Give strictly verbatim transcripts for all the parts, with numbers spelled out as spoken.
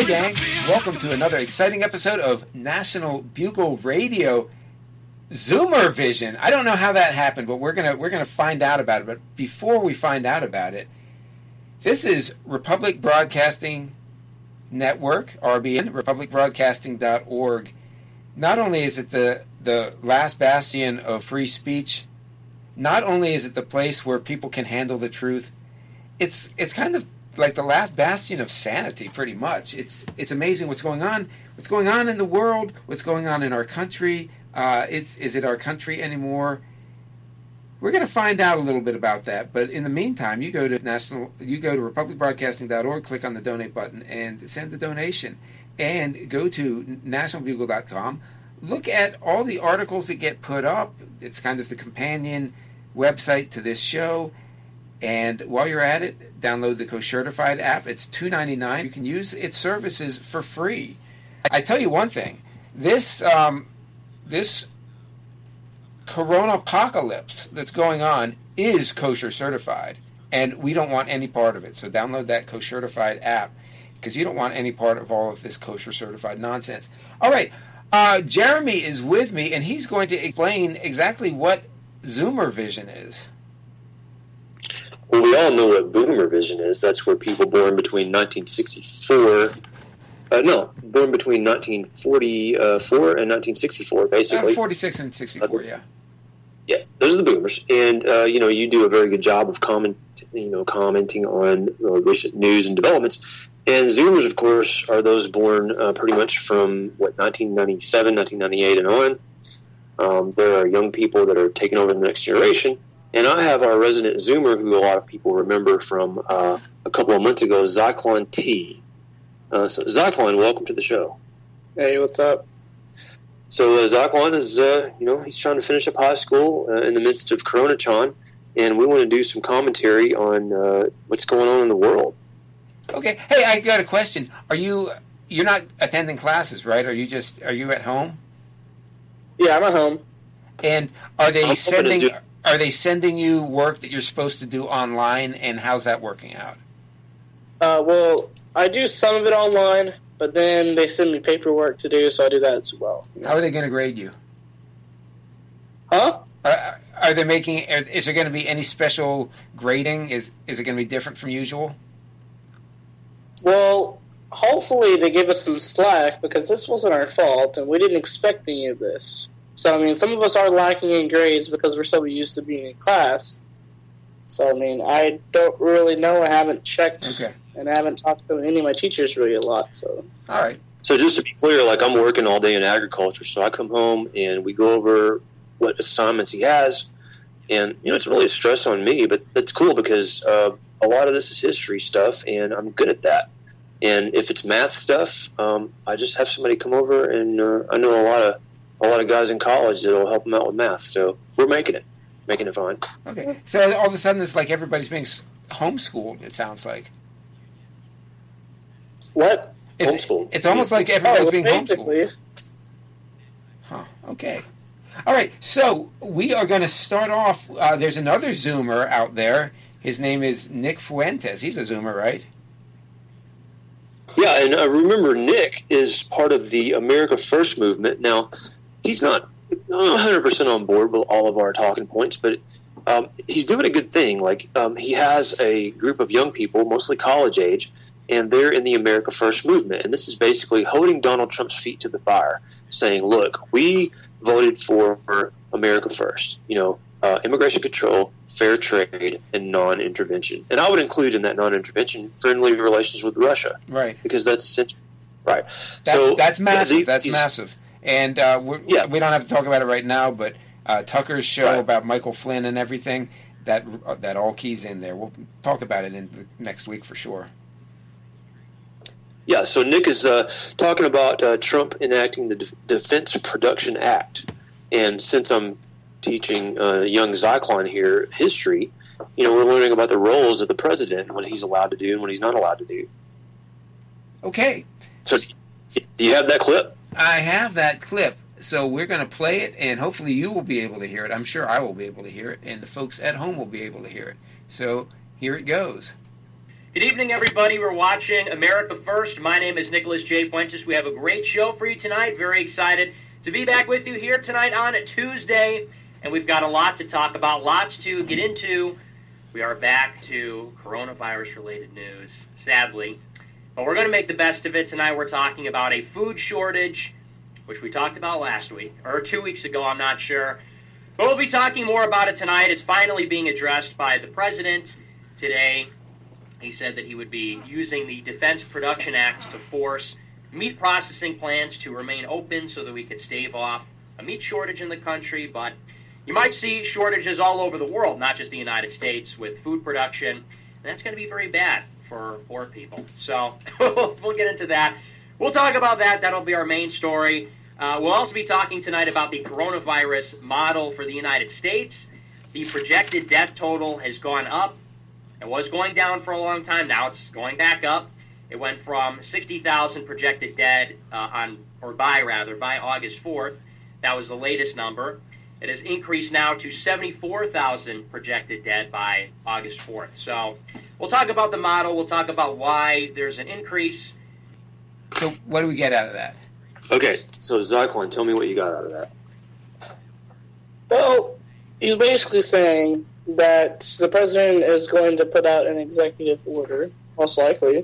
gang. Welcome to another exciting episode of National Bugle Radio Zoomer Vision. I don't know how that happened, but we're gonna we're gonna find out about it. But before we find out about it, this is Republic Broadcasting Network, R B N, republic broadcasting dot org. Not only is it the the last bastion of free speech, not only is it the place where people can handle the truth, it's it's kind of like the last bastion of sanity, pretty much. It's it's amazing what's going on, what's going on in the world, what's going on in our country. Uh, it's, is it our country anymore? We're going to find out a little bit about that. But in the meantime, you go to national, you go to republic broadcasting dot org, click on the donate button, and send a donation. And go to national bugle dot com. Look at all the articles that get put up. It's kind of the companion website to this show. And while you're at it, download the Co-Certified app. It's two dollars and ninety-nine cents. You can use its services for free. I tell you one thing. This um, this corona apocalypse that's going on is kosher certified, and we don't want any part of it. So download that Co-Certified app because you don't want any part of all of this kosher certified nonsense. All right, uh, Jeremy is with me, and he's going to explain exactly what Zoomer Vision is. Well, we all know what Boomer Vision is. That's where people born between nineteen sixty-four, uh, no, born between nineteen forty-four and nineteen sixty-four, basically. Uh, forty-six and sixty-four, yeah. Yeah, those are the Boomers, and uh, you know, you do a very good job of comment, you know, commenting on uh, recent news and developments. And Zoomers, of course, are those born uh, pretty much from what nineteen ninety-seven, nineteen ninety-eight, and on. Um, there are young people that are taking over the next generation. And I have our resident Zoomer, who a lot of people remember from uh, a couple of months ago, Zyklon T. Uh, so, Zyklon, welcome to the show. Hey, what's up? So, uh, Zyklon is, uh, you know, he's trying to finish up high school uh, in the midst of Corona-Chon, and we want to do some commentary on uh, what's going on in the world. Okay. Hey, I got a question. Are you, you're not attending classes, right? Are you just, are you at home? Yeah, I'm at home. And are they I'm sending... Do- Are they sending you work that you're supposed to do online, and how's that working out? Uh, well, I do some of it online, but then they send me paperwork to do, so I do that as well. How are they going to grade you? Huh? Are, are they making? Is there going to be any special grading? Is is it going to be different from usual? Well, hopefully they give us some slack, because this wasn't our fault, and we didn't expect any of this. So, I mean, some of us are lacking in grades because we're so used to being in class. So, I mean, I don't really know. I haven't checked, okay. And I haven't talked to any of my teachers really a lot. So, all right. So, just to be clear, like, I'm working all day in agriculture, so I come home and we go over what assignments he has. And, you know, it's really a stress on me, but it's cool because uh, a lot of this is history stuff, and I'm good at that. And if it's math stuff, um, I just have somebody come over, and uh, I know a lot of a lot of guys in college that will help them out with math. So we're making it, making it fine. Okay. So all of a sudden it's like everybody's being homeschooled, it sounds like. What? It's, homeschooled. It's almost like everybody's oh, being basically. homeschooled. Huh. Okay. All right. So we are going to start off. Uh, there's another Zoomer out there. His name is Nick Fuentes. He's a Zoomer, right? Yeah, and uh, remember, Nick is part of the America First movement. Now, he's not one hundred percent on board with all of our talking points, but um, he's doing a good thing. Like, um, he has a group of young people, mostly college age, and they're in the America First movement. And this is basically holding Donald Trump's feet to the fire, saying, look, we voted for America First, you know, uh, immigration control, fair trade, and non-intervention. And I would include in that non-intervention friendly relations with Russia. Right. Because that's essential. Right. That's, so that's massive. These, that's massive. And uh, we're, yes. we don't have to talk about it right now, but uh, Tucker's show right. about Michael Flynn and everything, that uh, that all keys in there. We'll talk about it in the next week for sure. Yeah, so Nick is uh, talking about uh, Trump enacting the De- Defense Production Act. And since I'm teaching uh, young Zyklon here history, you know, we're learning about the roles of the president and what he's allowed to do and what he's not allowed to do. Okay. So do you have that clip? I have that clip. So we're going to play it, and hopefully you will be able to hear it. I'm sure I will be able to hear it, and the folks at home will be able to hear it. So here it goes. Good evening, everybody. We're watching America First. My name is Nicholas J. Fuentes. We have a great show for you tonight. Very excited to be back with you here tonight on Tuesday. And we've got a lot to talk about, lots to get into. We are back to coronavirus-related news, sadly. But we're going to make the best of it tonight. We're talking about a food shortage, which we talked about last week, or two weeks ago, I'm not sure. But we'll be talking more about it tonight. It's finally being addressed by the president today. He said that he would be using the Defense Production Act to force meat processing plants to remain open so that we could stave off a meat shortage in the country. But you might see shortages all over the world, not just the United States, with food production. And that's going to be very bad for poor people. So we'll get into that. We'll talk about that. That'll be our main story. Uh, we'll also be talking tonight about the coronavirus model for the United States. The projected death total has gone up. It was going down for a long time. Now it's going back up. It went from sixty thousand projected dead uh, on, or by rather, by August fourth. That was the latest number. It has increased now to seventy-four thousand projected dead by August fourth. So we'll talk about the model. We'll talk about why there's an increase. So what do we get out of that? Okay, so Zyklon, tell me what you got out of that. Well, he's basically saying that the president is going to put out an executive order, most likely,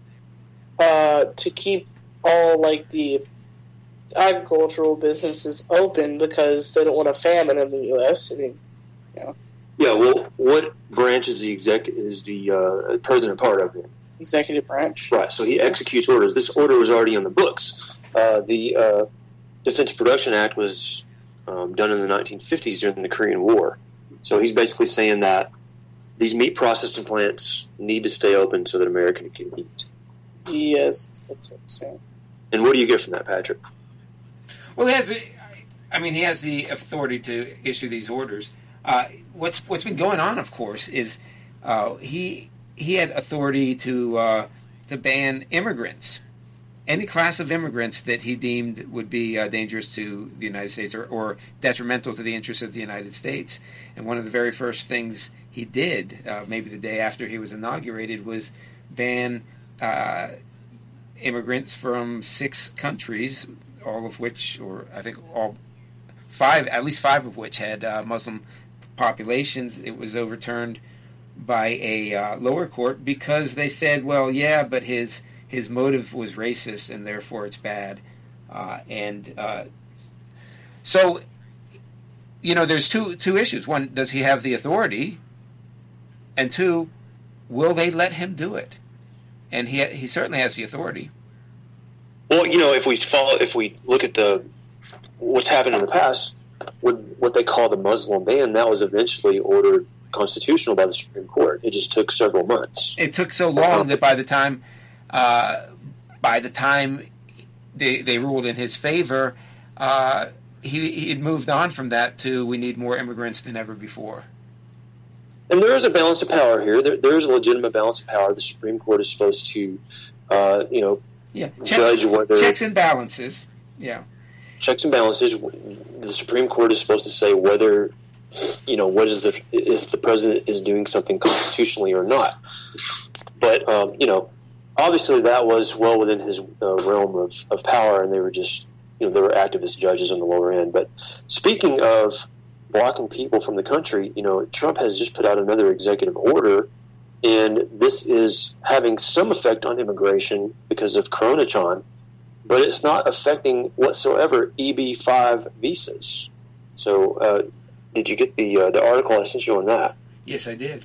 uh, to keep all, like, the agricultural businesses open because they don't want a famine in the U S. I mean, you know. Yeah, well, what branch is the exec is the uh, president part of it? Executive branch. Right, so he executes orders. This order was already on the books. Uh, the uh, Defense Production Act was um, done in the nineteen fifties during the Korean War. So he's basically saying that these meat processing plants need to stay open so that America can eat. Yes, that's what he's saying. And what do you get from that, Patrick? Well, he has, I mean, he has the authority to issue these orders. Uh, what's what's been going on, of course, is uh, he he had authority to uh, to ban immigrants, any class of immigrants that he deemed would be uh, dangerous to the United States or, or detrimental to the interests of the United States. And one of the very first things he did, uh, maybe the day after he was inaugurated, was ban uh, immigrants from six countries, all of which, or I think all five, at least five of which had uh, Muslim populations. It was overturned by a uh, lower court because they said, well, yeah, but his his motive was racist and therefore it's bad. Uh, and uh, so, you know, there's two two issues. One, does he have the authority? And two, will they let him do it? And he he certainly has the authority. Well, you know, if we follow, if we look at the what's happened in the past, with what they call the Muslim ban, that was eventually ordered constitutional by the Supreme Court. It just took several months. It took so long that by the time, uh, by the time they they ruled in his favor, uh, he he had moved on from that to we need more immigrants than ever before. And there is a balance of power here. There, there is a legitimate balance of power. The Supreme Court is supposed to, uh, you know, yeah, checks, judge whether checks and balances. Yeah, checks and balances. The Supreme Court is supposed to say whether, you know, what is the if the president is doing something constitutionally or not. But um, you know, obviously that was well within his uh, realm of, of power, and they were just, you know, there were activist judges on the lower end. But speaking of blocking people from the country, you know, Trump has just put out another executive order, and this is having some effect on immigration because of Coronachon, but it's not affecting whatsoever E B five visas. So, uh, did you get the uh, the article I sent you on that? Yes, I did.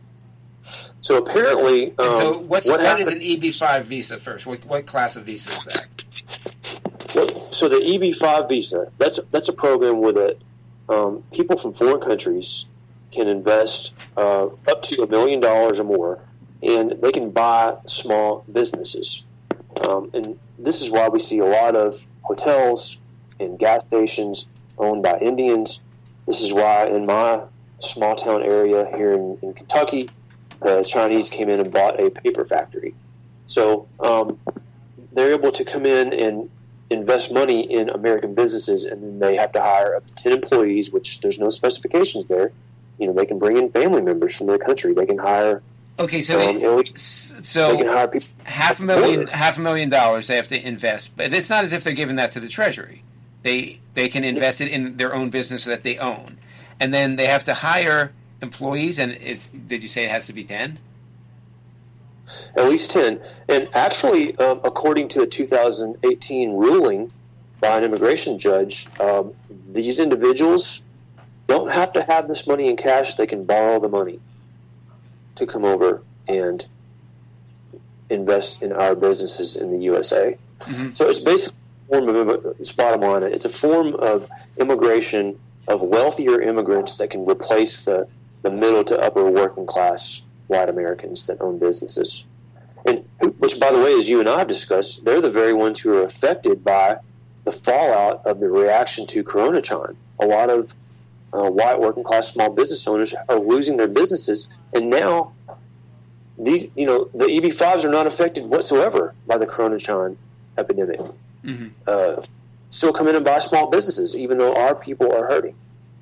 So apparently, um, so what's what, what is an E B five visa first? What what class of visa is that? Well, so the E B five visa, that's that's a program where that um, people from foreign countries can invest uh, up to a million dollars or more, and they can buy small businesses. Um, and this is why we see a lot of hotels and gas stations owned by Indians. This is why in my small town area here in, in Kentucky, the Chinese came in and bought a paper factory. So um, they're able to come in and invest money in American businesses, and then they have to hire up to ten employees, which there's no specifications there. You know, they can bring in family members from their country. They can hire Okay, so Um, they, and we, so they can hire people. half a million half a million dollars they have to invest, but it's not as if they're giving that to the Treasury. They they can invest it in their own business that they own, and then they have to hire employees. And it's, did you say it has to be ten? At least ten. And actually, um, according to a two thousand eighteen ruling by an immigration judge, um, these individuals don't have to have this money in cash. They can borrow the money to come over and invest in our businesses in the U S A. Mm-hmm. So it's basically a form of, it's bottom line, it's a form of immigration of wealthier immigrants that can replace the, the middle to upper working class white Americans that own businesses. And which, by the way, as you and I have discussed, they're the very ones who are affected by the fallout of the reaction to Coronachan. A lot of uh, white working class small business owners are losing their businesses, and now these, you know, the E B fives are not affected whatsoever by the Coronachan epidemic. Mm-hmm. Uh, still come in and buy small businesses, even though our people are hurting.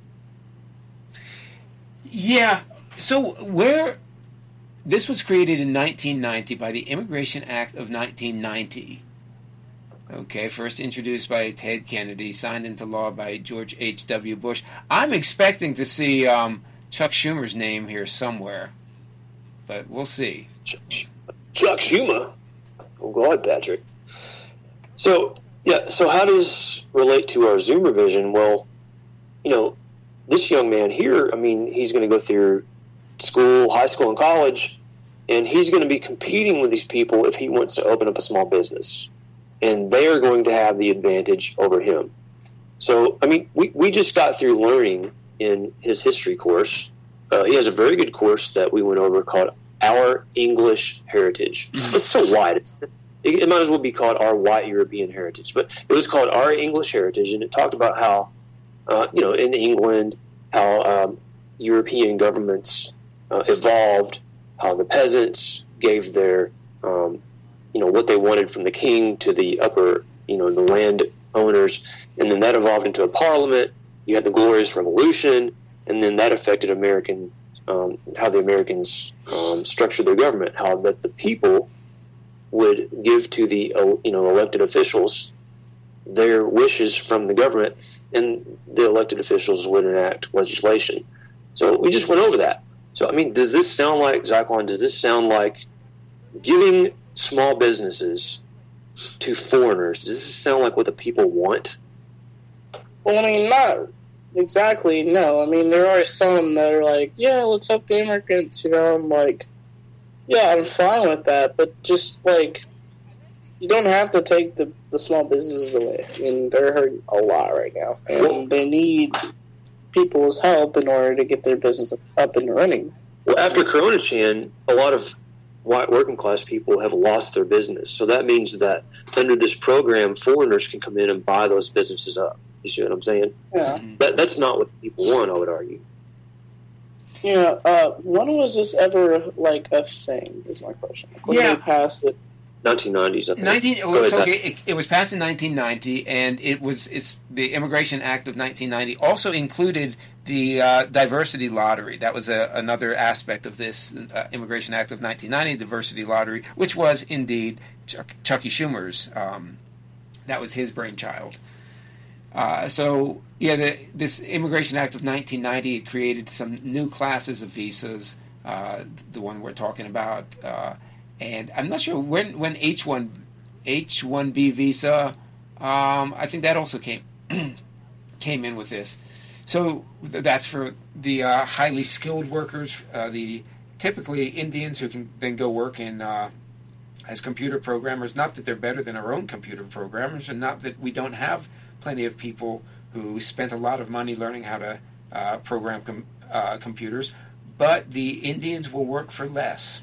Yeah. So where this was created in nineteen ninety by the Immigration Act of nineteen ninety. Okay, first introduced by Ted Kennedy, signed into law by George H W. Bush. I'm expecting to see um, Chuck Schumer's name here somewhere, but we'll see. Chuck Schumer? Oh, go ahead, Patrick. So, yeah, so how does this relate to our Zoomer vision? Well, you know, this young man here, I mean, he's going to go through school, high school, and college, and he's going to be competing with these people if he wants to open up a small business. And they are going to have the advantage over him. So, I mean, we, we just got through learning in his history course. Uh, he has a very good course that we went over called Our English Heritage. It's so wide. It's, it, it might as well be called Our White European Heritage. But it was called Our English Heritage, and it talked about how, uh, you know, in England, how um, European governments uh, evolved, how the peasants gave their um, you know, what they wanted from the king to the upper, you know, the land owners. And then that evolved into a parliament. You had the Glorious Revolution, and then that affected American, um, how the Americans um, structured their government, how that the people would give to the, uh, you know, elected officials their wishes from the government, and the elected officials would enact legislation. So we just went over that. So, I mean, does this sound like, Zyklon, does this sound like giving small businesses to foreigners? Does this sound like what the people want? Well, I mean, not exactly, no. I mean, there are some that are like, yeah, let's help the immigrants, you know, I'm like, yeah, I'm fine with that, but just, like, you don't have to take the, the small businesses away. I mean, they're hurting a lot right now, and well, they need people's help in order to get their business up and running. Well, after Coronachan, a lot of white working class people have lost their business. So that means that under this program, foreigners can come in and buy those businesses up. You see what I'm saying? Yeah. That, that's not what people want, I would argue. Yeah. Uh, when was this ever, like, a thing, is my question. When yeah. they passed it? nineteen nineties, I think. nineteen, it, was, okay, it, it was passed in nineteen ninety, and it was it's the Immigration Act of nineteen ninety also included the uh, diversity lottery. That was a, another aspect of this uh, Immigration Act of nineteen ninety, diversity lottery, which was indeed Chuck, Chucky Schumer's. Um, that was his brainchild. Uh, so, yeah, the, this Immigration Act of nineteen ninety it created some new classes of visas, uh, the one we're talking about. Uh, and I'm not sure when when H one H one B visa. Um, I think that also came came in with this. So that's for the uh, highly skilled workers, uh, the typically Indians who can then go work in uh, as computer programmers. Not that they're better than our own computer programmers, and not that we don't have plenty of people who spent a lot of money learning how to uh, program com- uh, computers, but the Indians will work for less.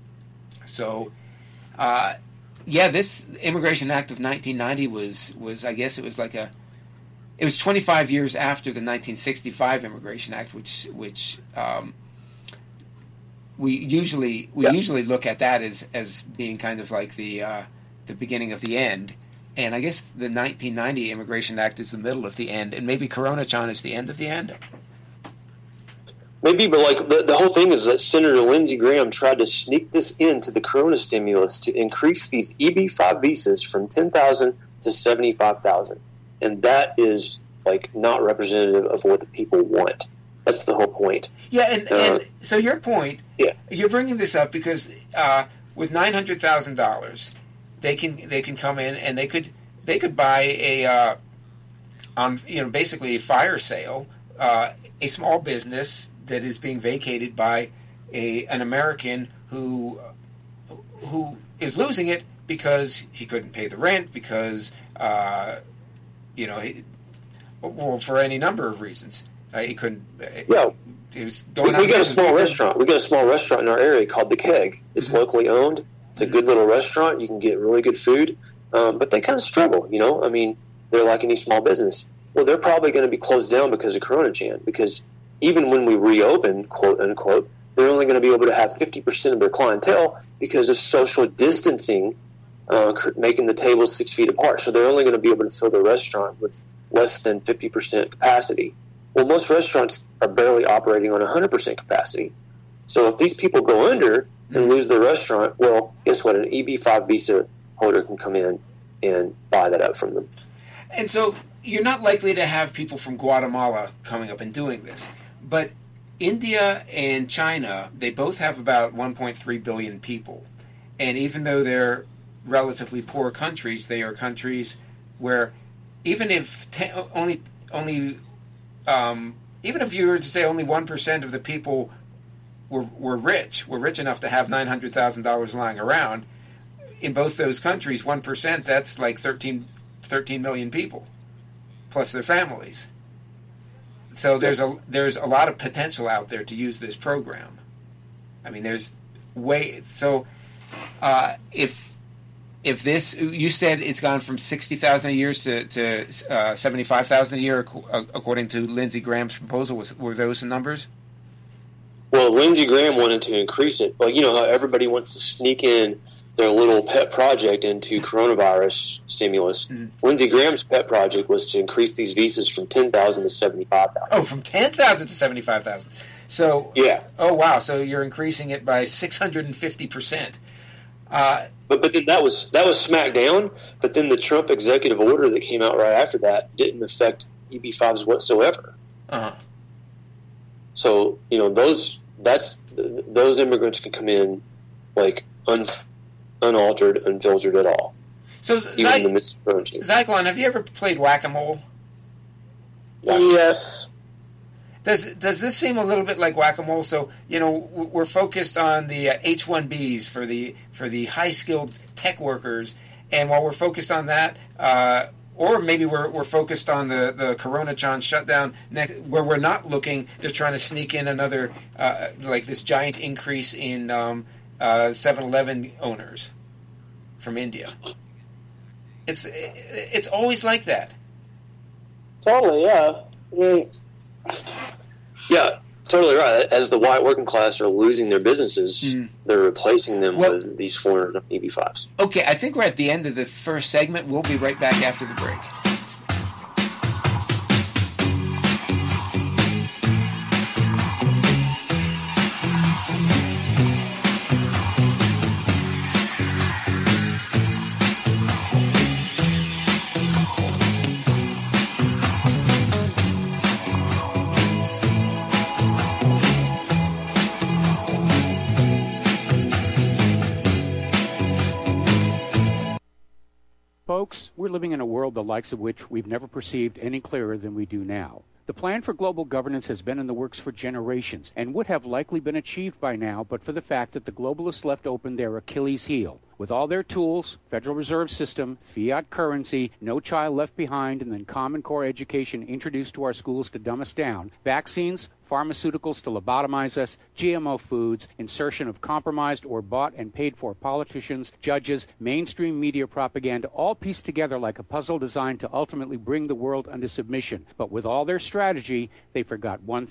So, uh, yeah, this Immigration Act of nineteen ninety was, was, I guess it was like a, it was twenty-five years after the nineteen sixty-five Immigration Act, which, which um, we usually we yeah. usually look at that as, as being kind of like the uh, the beginning of the end. And I guess the nineteen ninety Immigration Act is the middle of the end, and maybe Coronachan is the end of the end. Maybe, but like the, the whole thing is that Senator Lindsey Graham tried to sneak this into the Corona stimulus to increase these E B five visas from ten thousand to seventy-five thousand. And that is like not representative of what the people want. That's the whole point. Yeah, and, uh, and so your point, yeah. you're bringing this up because uh, with nine hundred thousand dollars, they can they can come in and they could they could buy a uh, on you know basically a fire sale, uh, a small business that is being vacated by a an American who who is losing it because he couldn't pay the rent, because uh, you know he, well for any number of reasons. Uh, he couldn't. Yeah, he was going. We, we got a small restaurant. We got a small restaurant in our area called The Keg. It's mm-hmm. locally owned. It's a good little restaurant. You can get really good food, um, but they kind of struggle. You know, I mean, they're like any small business. Well, they're probably going to be closed down because of Corona, Chan. Because even when we reopen, quote unquote, they're only going to be able to have fifty percent of their clientele because of social distancing, uh, making the tables six feet apart. So they're only going to be able to fill the restaurant with less than fifty percent capacity. Well, most restaurants are barely operating on one hundred percent capacity. So if these people go under and lose their restaurant, well, guess what? An E B five visa holder can come in and buy that up from them. And so you're not likely to have people from Guatemala coming up and doing this. But India and China, they both have about one point three billion people. And even though they're relatively poor countries, they are countries where even if te- only only... Um, even if you were to say only one percent of the people were, were rich, were rich enough to have nine hundred thousand dollars lying around, in both those countries, one percent, that's like thirteen, thirteen million people, plus their families. So there's a there's a lot of potential out there to use this program. I mean, there's way... So uh, if... If this, you said it's gone from sixty thousand a year to, to uh, seventy-five thousand a year, according to Lindsey Graham's proposal. Was, were those the numbers? Well, Lindsey Graham wanted to increase it. Well, you know how everybody wants to sneak in their little pet project into coronavirus stimulus. Mm-hmm. Lindsey Graham's pet project was to increase these visas from ten thousand to seventy-five thousand. Oh, from ten thousand to seventy-five thousand. So, yeah. Oh, wow. So you're increasing it by six hundred fifty percent. Uh, But but then that was that was smacked down. But then the Trump executive order that came out right after that didn't affect E B fives whatsoever. Uh-huh. So you know those that's those immigrants can come in like un, unaltered, unfiltered at all. So Zy- Zyklon, have you ever played whack-a-mole? Yes. Does does this seem a little bit like whack-a-mole? So you know we're focused on the uh, H one Bs for the for the high-skilled tech workers, and while we're focused on that, uh, or maybe we're we're focused on the the Corona-chan shutdown, next, where we're not looking, they're trying to sneak in another uh, like this giant increase in um, uh, seven eleven owners from India. It's it's always like that. Totally, yeah. I mean. Yeah, totally right. As the white working class are losing their businesses, mm. they're replacing them well, with these foreign E B fives. Okay, I think we're at the end of the first segment. We'll be right back after the break. Folks, we're living in a world the likes of which we've never perceived any clearer than we do now. The plan for global governance has been in the works for generations and would have likely been achieved by now but for the fact that the globalists left open their Achilles heel. With all their tools, Federal Reserve System, fiat currency, no child left behind, and then Common Core education introduced to our schools to dumb us down, vaccines, pharmaceuticals to lobotomize us, G M O foods, insertion of compromised or bought and paid for politicians, judges, mainstream media propaganda, all pieced together like a puzzle designed to ultimately bring the world under submission. But with all their strategy, they forgot one thing: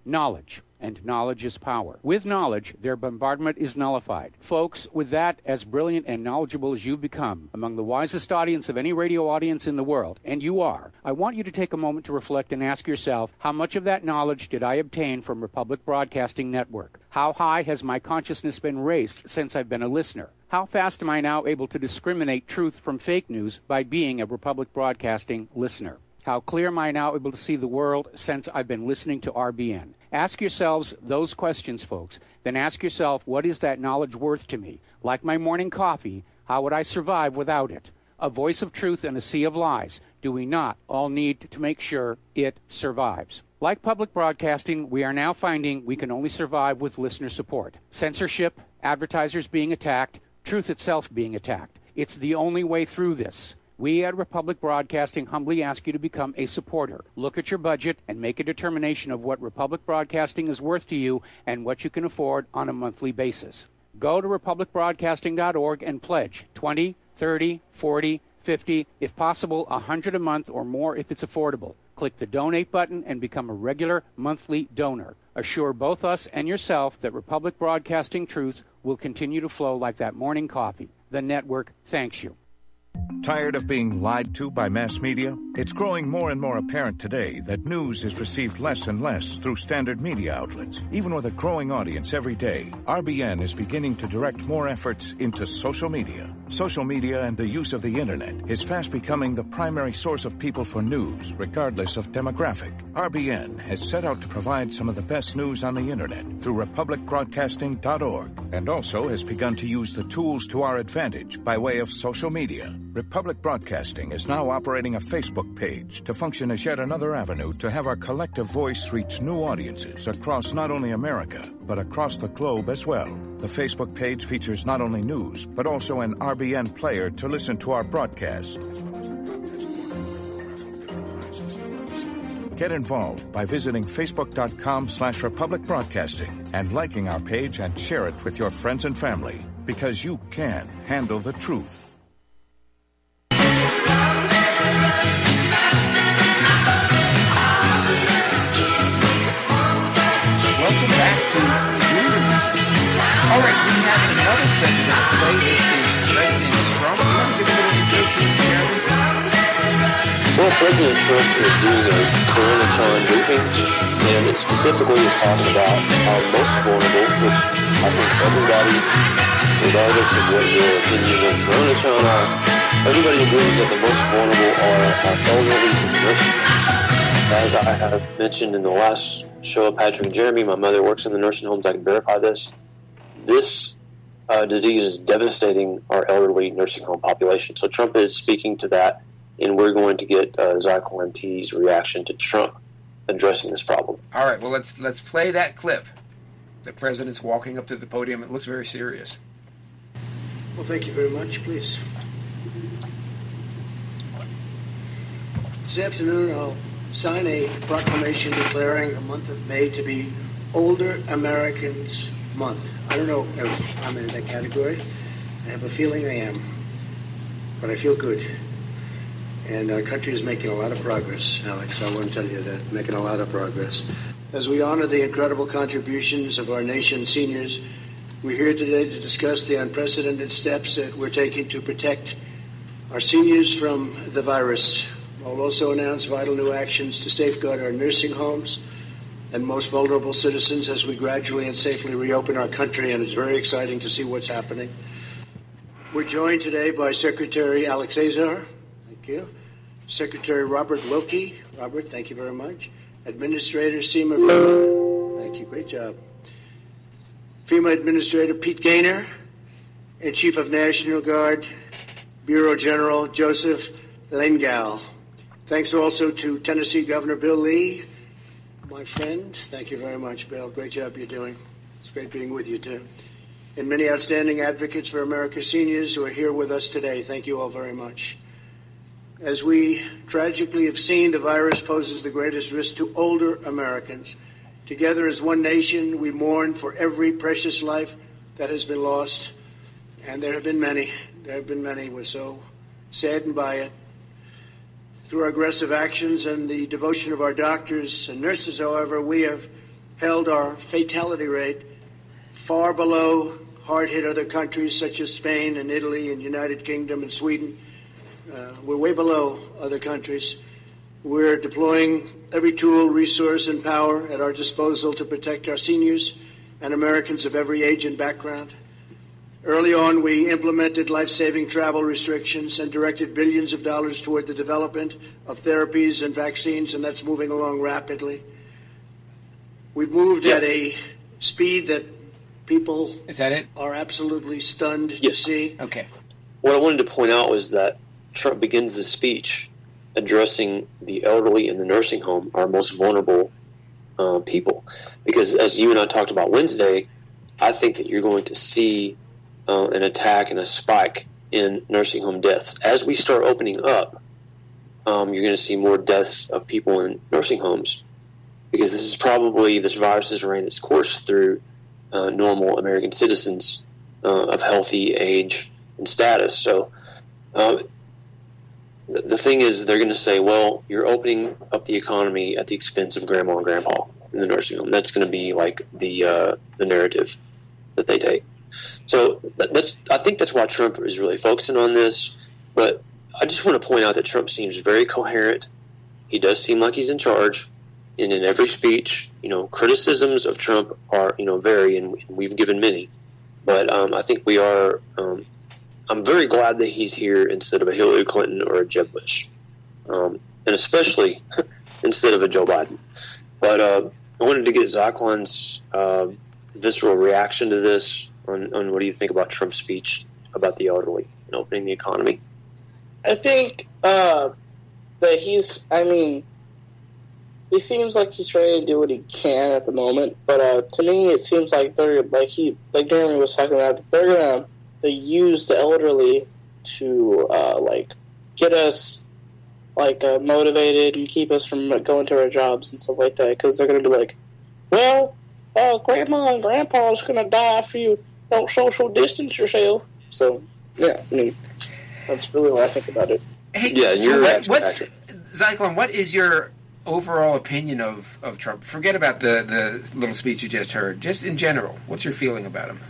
Knowledge. And knowledge is power. With knowledge, their bombardment is nullified. Folks, with that, as brilliant and knowledgeable as you've become, among the wisest audience of any radio audience in the world, and you are, I want you to take a moment to reflect and ask yourself, how much of that knowledge did I obtain from Republic Broadcasting Network? How high has my consciousness been raised since I've been a listener? How fast am I now able to discriminate truth from fake news by being a Republic Broadcasting listener? How clear am I now able to see the world since I've been listening to R B N? Ask yourselves those questions, folks. Then ask yourself, what is that knowledge worth to me? Like my morning coffee, how would I survive without it? A voice of truth in a sea of lies. Do we not all need to make sure it survives? Like public broadcasting, we are now finding we can only survive with listener support. Censorship, advertisers being attacked, truth itself being attacked. It's the only way through this. We at Republic Broadcasting humbly ask you to become a supporter. Look at your budget and make a determination of what Republic Broadcasting is worth to you and what you can afford on a monthly basis. Go to republic broadcasting dot org and pledge twenty, thirty, forty, fifty, if possible, one hundred a month or more if it's affordable. Click the donate button and become a regular monthly donor. Assure both us and yourself that Republic Broadcasting truth will continue to flow like that morning coffee. The network thanks you. Tired of being lied to by mass media? It's growing more and more apparent today that news is received less and less through standard media outlets. Even with a growing audience every day, R B N is beginning to direct more efforts into social media. Social media and the use of the internet is fast becoming the primary source of people for news, regardless of demographic. R B N has set out to provide some of the best news on the internet through republic broadcasting dot org, and also has begun to use the tools to our advantage by way of social media. Republic Broadcasting is now operating a Facebook page to function as yet another avenue to have our collective voice reach new audiences across not only America, but across the globe as well. The Facebook page features not only news, but also an R B N player to listen to our broadcast. Get involved by visiting facebook.com slash Republic Broadcasting and liking our page and share it with your friends and family, because you can handle the truth. Welcome back to Zoom. All right, we have another president to play. This is President Trump. You want to give a little introduction, Jeremy? Well, President Trump is doing a Coronatron briefing, and it specifically is talking about our most vulnerable, which I think everybody, regardless of what your opinion on Coronatron are, everybody agrees that the most vulnerable are our elderly and nursing homes. As I have mentioned in the last show of Patrick and Jeremy, my mother works in the nursing homes. I can verify this. This uh, disease is devastating our elderly nursing home population. So Trump is speaking to that, and we're going to get uh, Zyklon T's reaction to Trump addressing this problem. All right, well, let's let's play that clip. The president's walking up to the podium. It looks very serious. Well, thank you very much. Please. This afternoon, I'll sign a proclamation declaring the month of May to be Older Americans Month. I don't know if I'm in that category. I have a feeling I am, but I feel good. And our country is making a lot of progress, Alex. I want to tell you that, making a lot of progress. As we honor the incredible contributions of our nation's seniors, we're here today to discuss the unprecedented steps that we're taking to protect our seniors from the virus. I'll also announce vital new actions to safeguard our nursing homes and most vulnerable citizens as we gradually and safely reopen our country, and it's very exciting to see what's happening. We're joined today by Secretary Alex Azar. Thank you. Secretary Robert Wilkie. Robert, thank you very much. Administrator Seema FEMA. Thank you. Great job. FEMA Administrator Pete Gaynor, and Chief of National Guard Bureau General Joseph Lengyel. Thanks also to Tennessee Governor Bill Lee, my friend. Thank you very much, Bill. Great job you're doing. It's great being with you, too. And many outstanding advocates for America's seniors who are here with us today. Thank you all very much. As we tragically have seen, the virus poses the greatest risk to older Americans. Together as one nation, we mourn for every precious life that has been lost. And there have been many. There have been many. We're so saddened by it. Through our aggressive actions and the devotion of our doctors and nurses, however, we have held our fatality rate far below hard-hit other countries such as Spain and Italy and United Kingdom and Sweden. Uh, we're way below other countries. We're deploying every tool, resource, and power at our disposal to protect our seniors and Americans of every age and background. Early on, we implemented life-saving travel restrictions and directed billions of dollars toward the development of therapies and vaccines, and that's moving along rapidly. We've moved Yeah. at a speed that people Is that it? are absolutely stunned to Yes. see. Okay. What I wanted to point out was that Trump begins the speech addressing the elderly in the nursing home, our most vulnerable uh, people. Because as you and I talked about Wednesday, I think that you're going to see uh, an attack and a spike in nursing home deaths. As we start opening up, um, you're going to see more deaths of people in nursing homes. Because this is probably, this virus has ran its course through uh, normal American citizens uh, of healthy age and status. So uh, the, the thing is, they're going to say, well, you're opening up the economy at the expense of grandma and grandpa in the nursing home. That's going to be like the uh, the narrative that they take. So that, that's I think that's why Trump is really focusing on this. But I just want to point out that Trump seems very coherent. He does seem like he's in charge. And in every speech, you know, criticisms of Trump are, you know, vary, and we've given many. But um, I think we are, um, I'm very glad that he's here instead of a Hillary Clinton or a Jeb Bush. Um, and especially instead of a Joe Biden. But uh, I wanted to get Zachlein's uh, visceral reaction to this on, on what do you think about Trump's speech about the elderly and opening the economy? I think uh, that he's, I mean, he seems like he's trying to do what he can at the moment, but uh, to me, it seems like they're like he, like Jeremy was talking about, they're gonna they use the elderly to uh, like get us like uh, motivated and keep us from going to our jobs and stuff like that, because they're gonna be like, well, uh, grandma and grandpa's gonna die if you don't social distance yourself. So yeah, I mean, that's really what I think about it. Hey, Yeah, so you're what, right, what's Zyklon? What is your overall opinion of, of Trump? Forget about the, the little speech you just heard. Just in general, what's your feeling about him?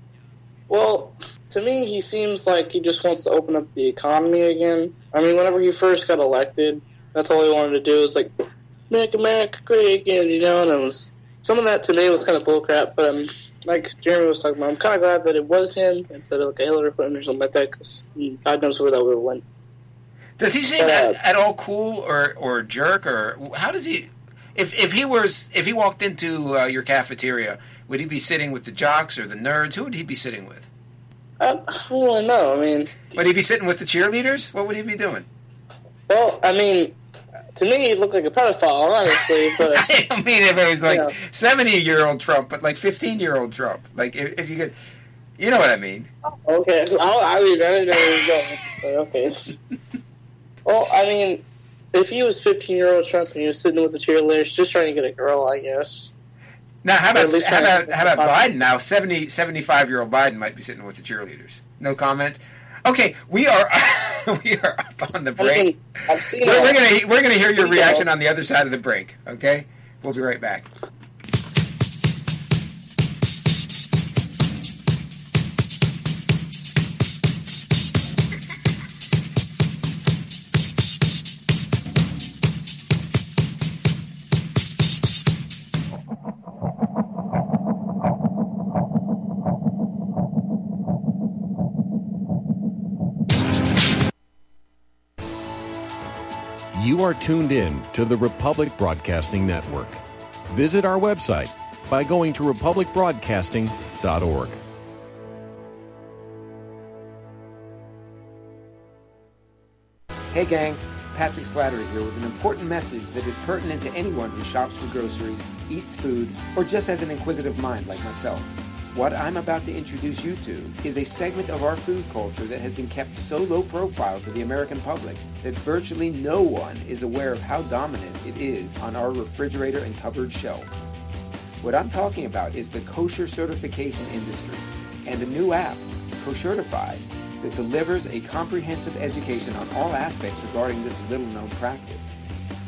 Well, to me, he seems like he just wants to open up the economy again. I mean, whenever he first got elected, that's all he wanted to do was like make America great again, you know. And it was some of that to me was kind of bullcrap. But um, like Jeremy was talking about, I'm kind of glad that it was him instead of like a Hillary Clinton or something like that, because God knows where that would have went. Does he seem Uh, at, at all cool or, or jerk, or how does he? If if he was if he walked into uh, your cafeteria, would he be sitting with the jocks or the nerds? Who would he be sitting with? I, I don't really know. I mean, Would he be sitting with the cheerleaders? What would he be doing? well, I mean, to me, he looked like a pedophile, honestly. But I don't mean if it was like Yeah. seventy-year-old Trump, but like fifteen-year-old Trump. Like if, if you could, you know what I mean? okay, I, I mean, I didn't know where he was going. But okay. Well, I mean, if he was fifteen-year-old Trump and he was sitting with the cheerleaders, just trying to get a girl, I guess. Now, how about At least how trying about to- how about Biden? Now, seventy, seventy-five-year-old Biden might be sitting with the cheerleaders. No comment. Okay, we are we are up on the I break. mean, I've seen We're, we're that. gonna we're gonna hear your Yeah. reaction on the other side of the break. Okay, we'll be right back. You are tuned in to the Republic Broadcasting Network. Visit our website by going to republic broadcasting dot org. Hey gang, Patrick Slattery here with an important message that is pertinent to anyone who shops for groceries, eats food, or just has an inquisitive mind like myself. What I'm about to introduce you to is a segment of our food culture that has been kept so low profile to the American public that virtually no one is aware of how dominant it is on our refrigerator and cupboard shelves. What I'm talking about is the kosher certification industry and a new app, Koshertified, that delivers a comprehensive education on all aspects regarding this little-known practice.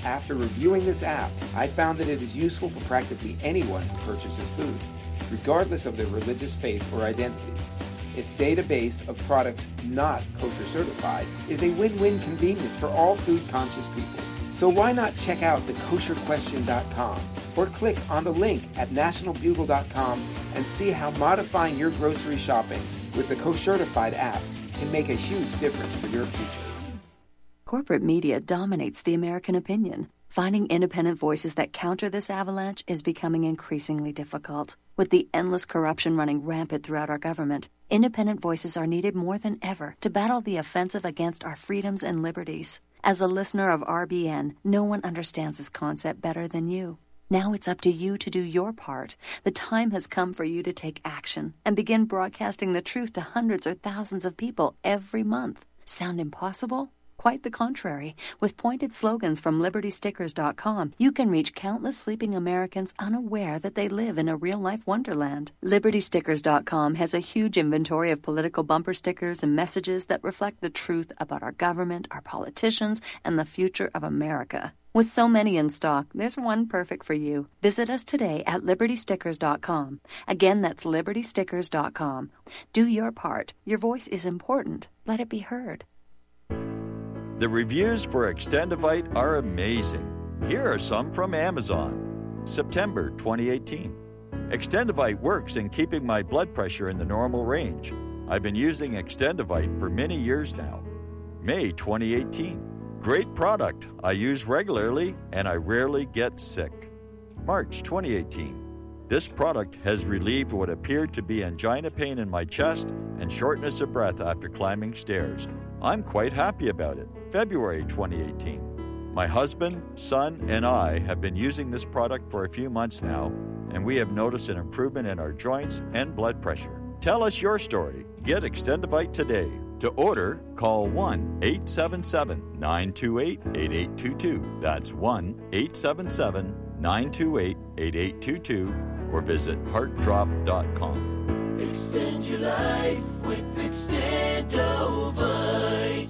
After reviewing this app, I found that it is useful for practically anyone who purchases food, regardless of their religious faith or identity. Its database of products not kosher certified is a win-win convenience for all food-conscious people. So why not check out the kosher question dot com or click on the link at national bugle dot com and see how modifying your grocery shopping with the kosher-certified app can make a huge difference for your future. Corporate media dominates the American opinion. Finding independent voices that counter this avalanche is becoming increasingly difficult. With the endless corruption running rampant throughout our government, independent voices are needed more than ever to battle the offensive against our freedoms and liberties. As a listener of R B N, no one understands this concept better than you. Now it's up to you to do your part. The time has come for you to take action and begin broadcasting the truth to hundreds or thousands of people every month. Sound impossible? Quite the contrary. With pointed slogans from liberty stickers dot com, you can reach countless sleeping Americans unaware that they live in a real-life wonderland. liberty stickers dot com has a huge inventory of political bumper stickers and messages that reflect the truth about our government, our politicians, and the future of America. With so many in stock, there's one perfect for you. Visit us today at liberty stickers dot com. Again, that's liberty stickers dot com. Do your part. Your voice is important. Let it be heard. The reviews for Extendivite are amazing. Here are some from Amazon. September twenty eighteen. Extendivite works in keeping my blood pressure in the normal range. I've been using Extendivite for many years now. May twenty eighteen. Great product. I use regularly and I rarely get sick. March twenty eighteen. This product has relieved what appeared to be angina pain in my chest and shortness of breath after climbing stairs. I'm quite happy about it. February twenty eighteen. My husband, son, and I have been using this product for a few months now, and we have noticed an improvement in our joints and blood pressure. Tell us your story. Get Extendivite today. To order, call one eight seven seven, nine two eight, eight eight two two. That's one eight seven seven, nine two eight, eight eight two two, or visit heart drop dot com. Extend your life with Extendovite.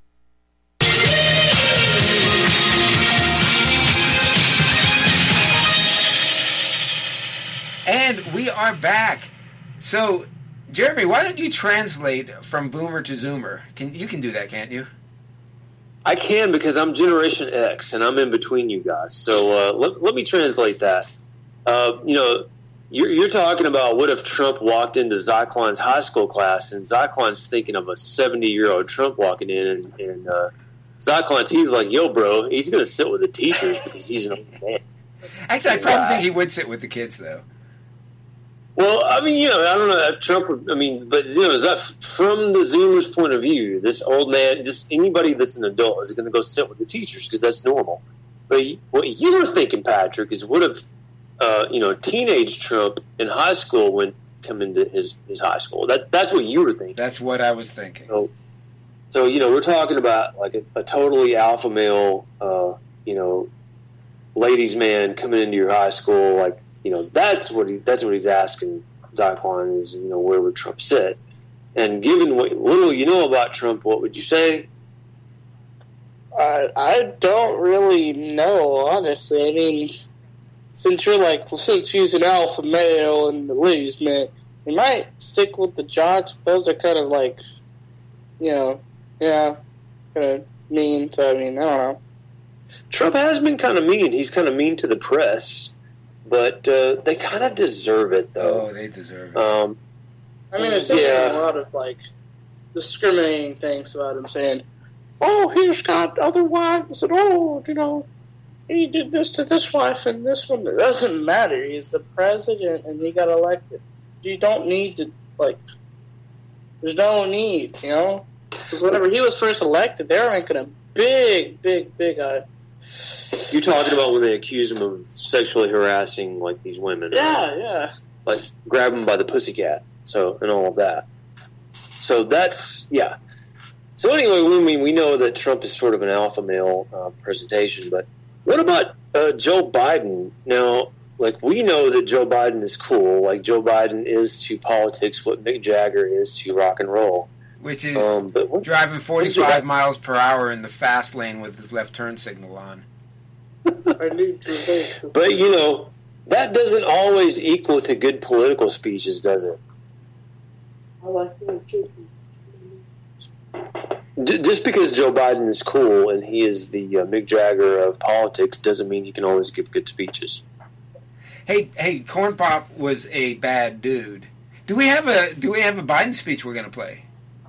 And we are back. So, Jeremy, why don't you translate from boomer to zoomer? Can you can do that, can't you? I can, because I'm Generation X and I'm in between you guys. So uh, let, let me translate that. Uh, you know, you're, you're talking about what if Trump walked into Zyklon's high school class, and Zyklon's thinking of a seventy-year-old Trump walking in, and, and uh, Zyklon's, he's like, yo, bro, he's going to sit with the teachers because he's an old man. Actually, I probably think he would sit with the kids, though. Well, I mean, you know, I don't know if Trump would, I mean, but, you know, is that from the Zoomer's point of view, this old man, just anybody that's an adult is going to go sit with the teachers because that's normal. But what you were thinking, Patrick, is what if, uh, you know, teenage Trump in high school went come into his, his high school? That, that's what you were thinking. That's what I was thinking. So, so you know, we're talking about like a, a totally alpha male, uh, you know, ladies' man coming into your high school, like, you know, that's what he that's what he's asking Zyklon is, you know, where would Trump sit? And given what little you know about Trump, what would you say? I I don't really know, honestly. I mean, since you're like, since he's an alpha male and the ladies' man, he might stick with the jocks. Those are kind of like, you know, yeah, kind of mean. So I mean, I don't know. Trump has been kind of mean. He's kind of mean to the press. But uh, they kind of deserve it, though. Oh, they deserve it. Um, I mean, there's yeah. a lot of, like, discriminating things about him, saying, oh, he's got other wives, and oh, you know, he did this to this wife and this one. It doesn't matter. He's the president, and he got elected. You don't need to, like, there's no need, you know? Because whenever he was first elected, they were making a big, big, big uh, You're talking about when they accuse him of sexually harassing, like, these women. Yeah, right? yeah. Like, grab them by the pussycat, so, and all of that. So that's, yeah. So anyway, we mean we know that Trump is sort of an alpha male uh, presentation, but what about uh, Joe Biden? Now, like, we know that Joe Biden is cool. Like, Joe Biden is to politics what Mick Jagger is to rock and roll. Which is um, but what, driving forty-five miles per hour in the fast lane with his left turn signal on. I need to vote. But, you know, that doesn't always equal to good political speeches, does it? I like the chicken. Just because Joe Biden is cool and he is the uh, Mick Jagger of politics doesn't mean he can always give good speeches. Hey, hey, Corn Pop was a bad dude. Do we have a Do we have a Biden speech we're going to play?